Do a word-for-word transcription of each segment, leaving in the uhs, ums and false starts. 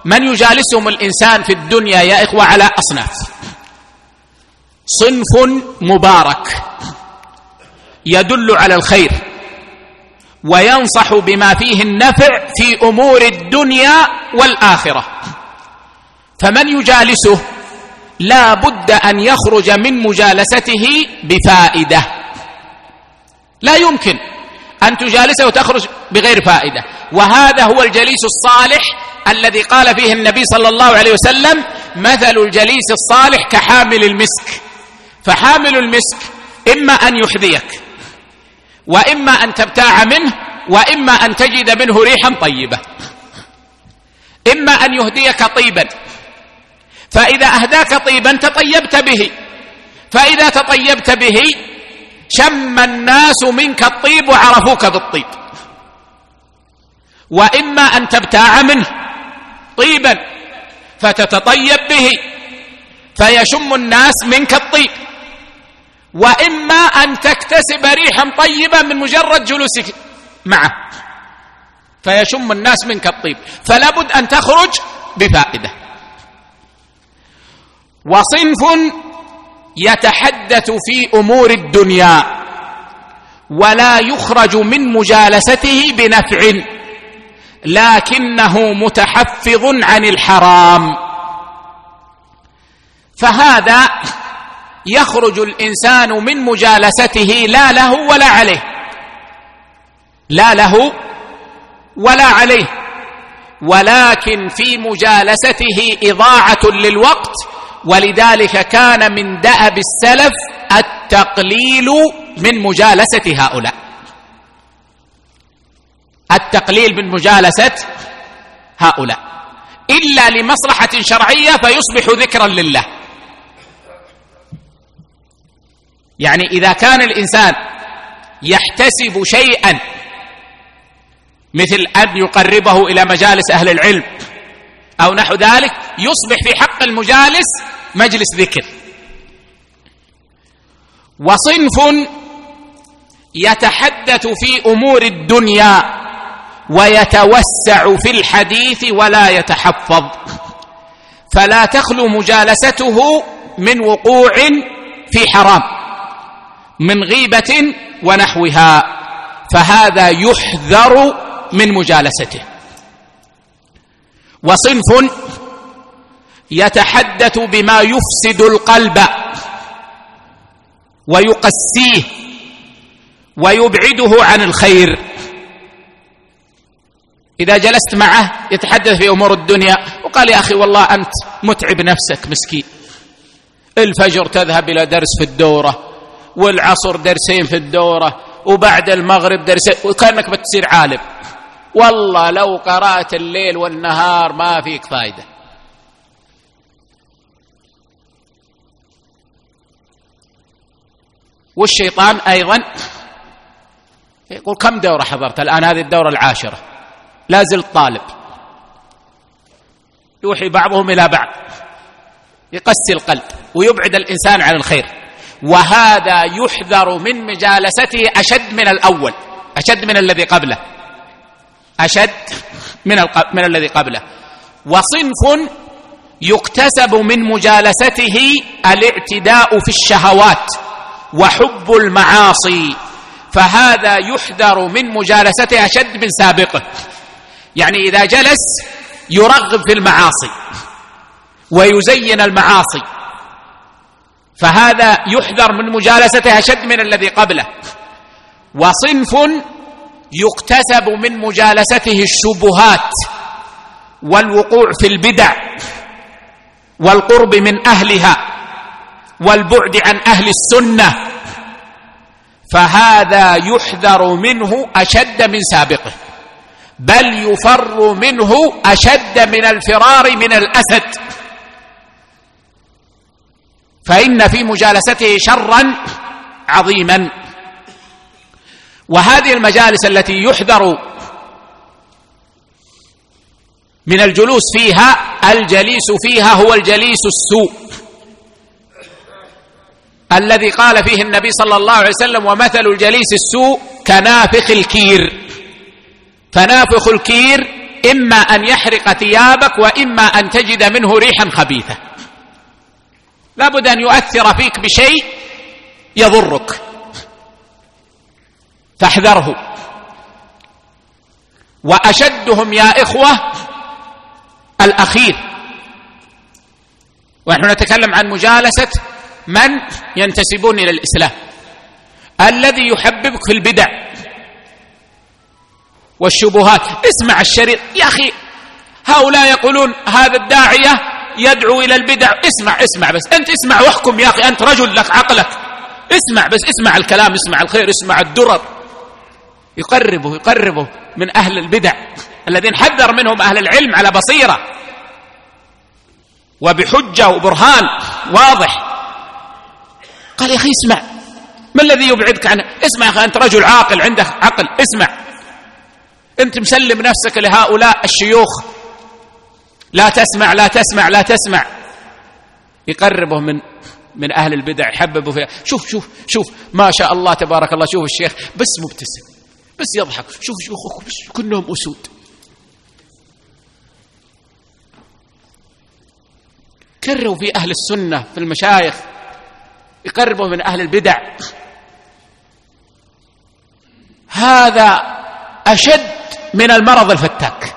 من يجالسهم الإنسان في الدنيا يا إخوة على أصناف. صنف مبارك يدل على الخير وينصح بما فيه النفع في أمور الدنيا والآخرة، فمن يجالسه لا بد أن يخرج من مجالسته بفائدة، لا يمكن أن تجالسه وتخرج بغير فائدة. وهذا هو الجليس الصالح الذي قال فيه النبي صلى الله عليه وسلم: مثل الجليس الصالح كحامل المسك. فحامل المسك إما أن يحذيك، وإما أن تبتاع منه، وإما أن تجد منه ريحا طيبة. إما أن يهديك طيبا، فإذا أهداك طيبا تطيبت به، فإذا تطيبت به شم الناس منك الطيب وعرفوك بالطيب. وإما أن تبتاع منه طيبا فتتطيب به فيشم الناس منك الطيب، وإما أن تكتسب ريحا طيبة من مجرد جلوسك معه فيشم الناس منك الطيب. فلا بد أن تخرج بفائدة. وصنف يتحدث في أمور الدنيا ولا يخرج من مجالسته بنفع، لكنه متحفظ عن الحرام، فهذا يخرج الإنسان من مجالسته لا له ولا عليه، لا له ولا عليه، ولكن في مجالسته إضاعة للوقت. ولذلك كان من دأب السلف التقليل من مجالسة هؤلاء، التقليل من مجالسة هؤلاء إلا لمصلحة شرعية فيصبح ذكرا لله. يعني إذا كان الإنسان يحتسب شيئا مثل أن يقربه إلى مجالس أهل العلم أو نحو ذلك، يصبح في حق المجالس مجلس ذكر. وصنف يتحدث في أمور الدنيا ويتوسع في الحديث ولا يتحفظ، فلا تخلو مجالسته من وقوع في حرام من غيبة ونحوها، فهذا يحذر من مجالسته. وصنف يتحدث بما يفسد القلب ويقسيه ويبعده عن الخير. إذا جلست معه يتحدث في أمور الدنيا وقال: يا أخي والله أنت متعب نفسك مسكين، الفجر تذهب إلى درس في الدورة، والعصر درسين في الدورة، وبعد المغرب درسين، وكأنك بتصير عالم، والله لو قرأت الليل والنهار ما فيك فايدة. والشيطان أيضا يقول: كم دورة حضرت الآن؟ هذه الدورة العاشرة، لا زلت طالب. يوحي بعضهم إلى بعض، يقسي القلب ويبعد الإنسان عن الخير. وهذا يحذر من مجالسته أشد من الأول، أشد من الذي قبله، أشد من, من الذي قبله. وصنف يكتسب من مجالسته الاعتداء في الشهوات وحب المعاصي، فهذا يحذر من مجالسته أشد من سابقه. يعني إذا جلس يرغب في المعاصي ويزين المعاصي، فهذا يحذر من مجالسته أشد من الذي قبله. وصنف يكتسب من مجالسته الشبهات والوقوع في البدع والقرب من أهلها والبعد عن أهل السنة، فهذا يحذر منه أشد من سابقه، بل يفر منه أشد من الفرار من الأسد، فإن في مجالسته شرا عظيما. وهذه المجالس التي يحذر من الجلوس فيها، الجليس فيها هو الجليس السوء الذي قال فيه النبي صلى الله عليه وسلم: ومثل الجليس السوء كنافخ الكير. فنافخ الكير إما أن يحرق ثيابك وإما أن تجد منه ريحا خبيثة. لا بد أن يؤثر فيك بشيء يضرك، فاحذره. وأشدهم يا إخوة الأخير، ونحن نتكلم عن مجالسة من ينتسبون إلى الإسلام، الذي يحببك في البدع والشبهات. اسمع الشريط يا أخي، هؤلاء يقولون هذا الداعية يدعو إلى البدع. اسمع اسمع بس، أنت اسمع واحكم يا أخي، أنت رجل لك عقلك، اسمع بس، اسمع الكلام، اسمع الخير، اسمع الدرر. يقربه يقربه من أهل البدع الذين حذر منهم أهل العلم على بصيرة وبحجة وبرهان واضح. قال يا أخي اسمع، ما الذي يبعدك عنه؟ اسمع يا أخي، أنت رجل عاقل عندك عقل، اسمع. أنت مسلم نفسك لهؤلاء الشيوخ، لا تسمع لا تسمع لا تسمع. يقربه من من أهل البدع، يحببه فيها. شوف شوف شوف ما شاء الله تبارك الله، شوف الشيخ بس مبتسم، بس يضحك، شوف شيوخك بس كلهم أسود. كروا في أهل السنة في المشايخ، يقربوا من أهل البدع. هذا أشد من المرض الفتاك،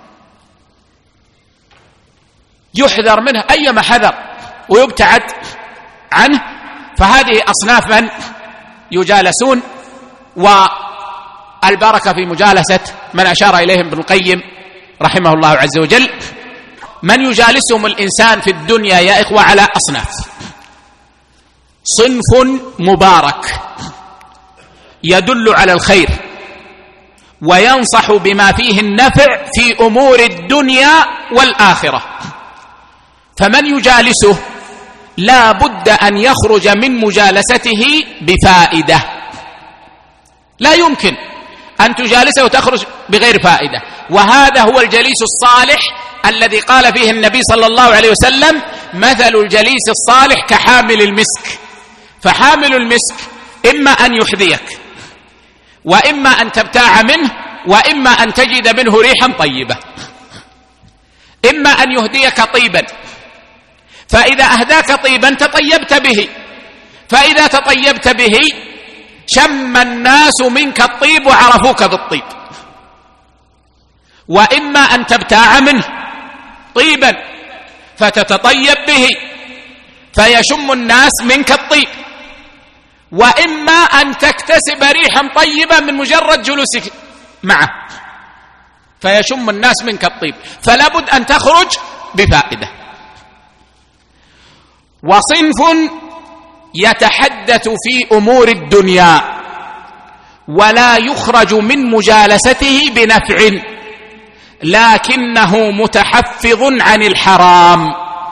يحذر منه أيما حذر ويبتعد عنه. فهذه أصناف من يجالسون، والبركة في مجالسة من أشار إليهم ابن القيم رحمه الله عز وجل. من يجالسهم الإنسان في الدنيا يا إخوة على أصناف. صنف مبارك يدل على الخير وينصح بما فيه النفع في أمور الدنيا والآخرة، فمن يجالسه لا بد أن يخرج من مجالسته بفائدة. لا يمكن أن تجالسه وتخرج بغير فائدة. وهذا هو الجليس الصالح الذي قال فيه النبي صلى الله عليه وسلم: مثل الجليس الصالح كحامل المسك. فحامل المسك إما أن يحذيك، وإما أن تبتاع منه، وإما أن تجد منه ريحا طيبة. إما أن يهديك طيبا، فإذا أهداك طيبا تطيبت به، فإذا تطيبت به شم الناس منك الطيب وعرفوك بالطيب. وإما أن تبتاع منه طيبا فتتطيب به فيشم الناس منك الطيب، وإما أن تكتسب ريحا طيبة من مجرد جلوسك معه فيشم الناس منك الطيب. فلا بد أن تخرج بفائدة. وصنف يتحدث في أمور الدنيا ولا يخرج من مجالسته بنفع، لكنه متحفظ عن الحرام،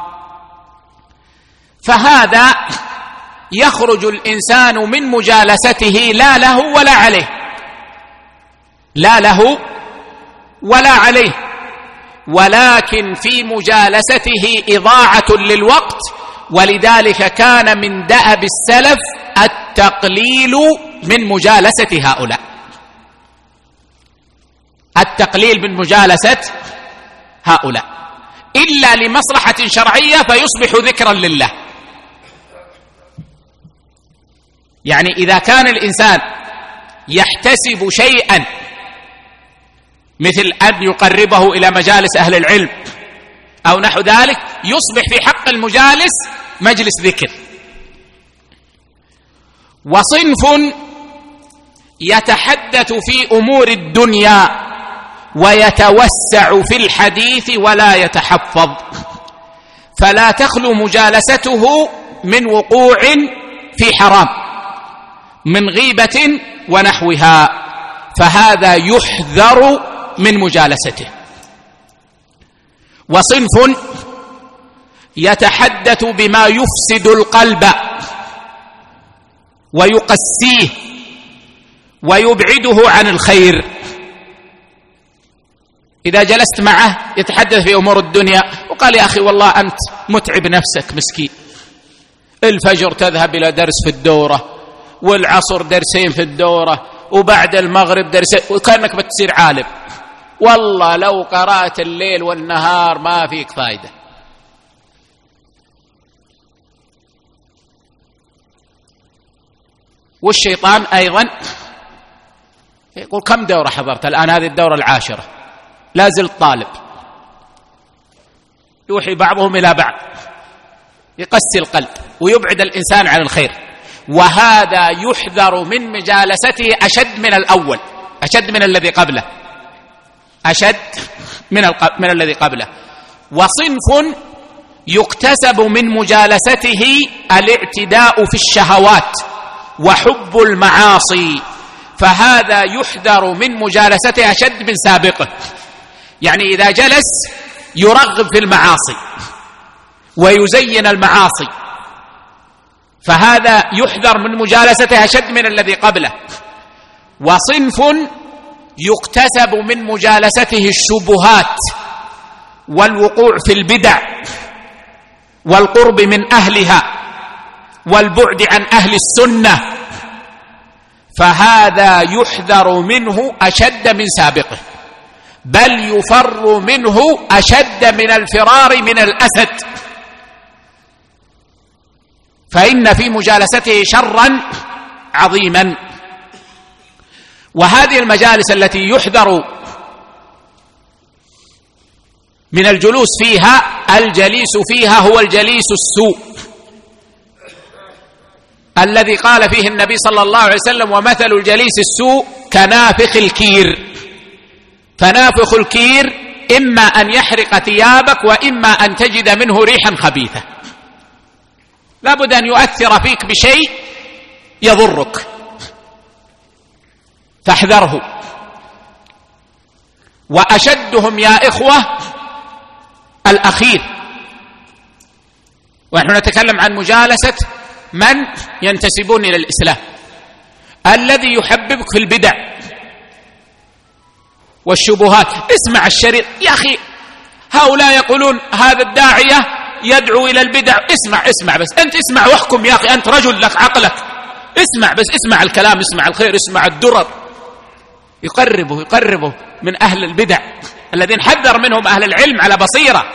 فهذا يخرج الإنسان من مجالسته لا له ولا عليه، لا له ولا عليه، ولكن في مجالسته إضاعة للوقت. ولذلك كان من دأب السلف التقليل من مجالسة هؤلاء، التقليل من مجالسة هؤلاء إلا لمصلحة شرعية فيصبح ذكرا لله. يعني إذا كان الإنسان يحتسب شيئا مثل أن يقربه إلى مجالس أهل العلم أو نحو ذلك، يصبح في حق المجالس مجلس ذكر. وصنف يتحدث في أمور الدنيا ويتوسع في الحديث ولا يتحفظ، فلا تخلو مجالسته من وقوع في حرام من غيبة ونحوها، فهذا يحذر من مجالسته. وصنف يتحدث بما يفسد القلب ويقسيه ويبعده عن الخير. إذا جلست معه يتحدث في أمور الدنيا وقال: يا أخي والله أنت متعب نفسك مسكين، الفجر تذهب إلى درس في الدورة، والعصر درسين في الدورة، وبعد المغرب درسين، وكأنك بتصير عالم، والله لو قرأت الليل والنهار ما فيك فايدة. والشيطان أيضا يقول كم دورة حضرت الآن؟ هذه الدورة العاشرة، لا زلت طالب. يوحي بعضهم إلى بعض، يقسي القلب ويبعد الإنسان عن الخير. وهذا يحذر من مجالسته أشد من الأول، أشد من الذي قبله، أشد من, من الذي قبله. وصنف يكتسب من مجالسته الاعتداء في الشهوات وحب المعاصي، فهذا يحذر من مجالسته أشد من سابقه. يعني إذا جلس يرغب في المعاصي ويزين المعاصي، فهذا يحذر من مجالسته أشد من الذي قبله. وصنف يكتسب من مجالسته الشبهات والوقوع في البدع والقرب من أهلها والبعد عن أهل السنة، فهذا يحذر منه أشد من سابقه، بل يفر منه أشد من الفرار من الأسد، فإن في مجالسته شرا عظيما. وهذه المجالس التي يحذر من الجلوس فيها، الجليس فيها هو الجليس السوء الذي قال فيه النبي صلى الله عليه وسلم: ومثل الجليس السوء كنافخ الكير. فنافخ الكير إما أن يحرق ثيابك وإما أن تجد منه ريحا خبيثة، لا بد أن يؤثر فيك بشيء يضرك، فاحذره. وأشدهم يا إخوة الأخير، ونحن نتكلم عن مجالسة من ينتسبون إلى الإسلام، الذي يحببك في البدع والشبهات. اسمع الشريط يا أخي، هؤلاء يقولون هذا الداعية يدعو إلى البدع، اسمع اسمع بس، أنت اسمع واحكم يا أخي، أنت رجل لك عقلك، اسمع بس، اسمع الكلام، اسمع الخير، اسمع الدرر. يقربه يقربه من أهل البدع الذين حذر منهم أهل العلم على بصيرة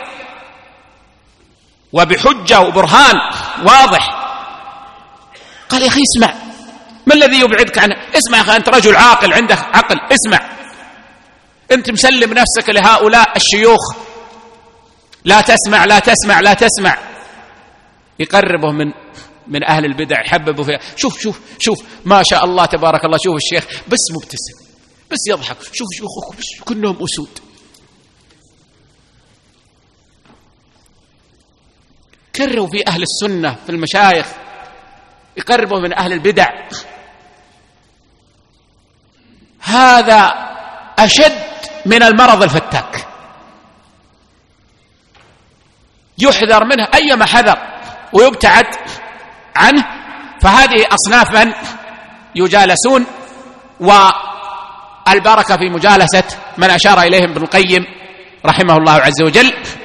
وبحجة وبرهان واضح. قال يا أخي اسمع، ما الذي يبعدك عنه؟ اسمع يا أخي، أنت رجل عاقل عندك عقل، اسمع، أنت مسلم نفسك لهؤلاء الشيوخ، لا تسمع لا تسمع لا تسمع. يقربه من من أهل البدع، يحببه فيها. شوف شوف شوف ما شاء الله تبارك الله، شوف الشيخ بس مبتسم، بس يضحك، شوف شيوخك بس كلهم أسود. كروا في أهل السنة في المشايخ، يقربوا من أهل البدع. هذا أشد من المرض الفتاك، يحذر منه أيما حذر ويبتعد عنه. فهذه أصناف من يجالسون، والبركة في مجالسة من أشار إليهم ابن القيم رحمه الله عز وجل.